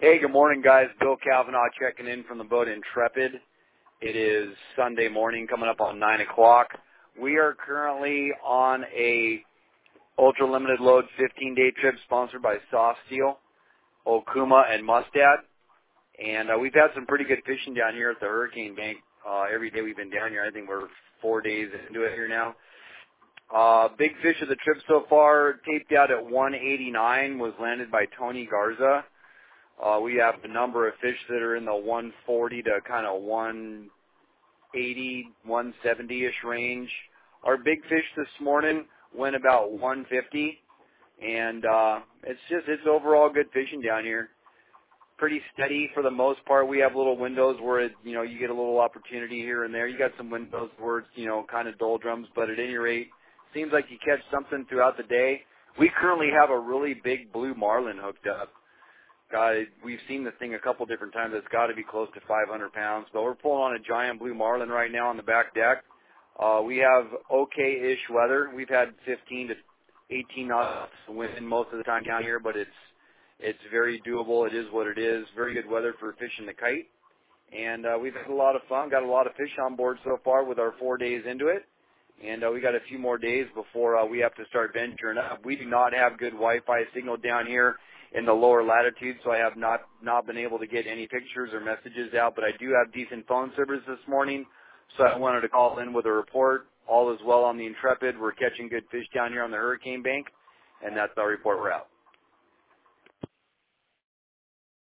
Hey, good morning, guys. Bill Kavanaugh checking in from the boat Intrepid. It is Sunday morning, coming up on 9 o'clock. We are currently on a ultra-limited load 15-day trip sponsored by Soft Steel, Okuma, and Mustad. And we've had some pretty good fishing down here at the Hurricane Bank. Every day we've been down here. I think we're 4 days into it here now. Big fish of the trip so far, taped out at 189, was landed by Tony Garza. We have a number of fish that are in the 140 to kind of 180, 170-ish range. Our big fish this morning went about 150, and it's overall good fishing down here. Pretty steady for the most part. We have little windows where you get a little opportunity here and there. You got some windows where it's kind of doldrums, but at any rate, seems like you catch something throughout the day. We currently have a really big blue marlin hooked up. We've seen the thing a couple different times. It's got to be close to 500 pounds. But we're pulling on a giant blue marlin right now on the back deck. We have okay-ish weather. We've had 15 to 18 knots wind most of the time down here, but it's very doable. It is what it is. Very good weather for fishing the kite. And we've had a lot of fun. Got a lot of fish on board so far with our 4 days into it. And we got a few more days before we have to start venturing up. We do not have good Wi-Fi signal down here in the lower latitudes, so I have not been able to get any pictures or messages out, but I do have decent phone service this morning, so I wanted to call in with a report. All is well on the Intrepid. We're catching good fish down here on the Hurricane Bank, and that's our report. We're out.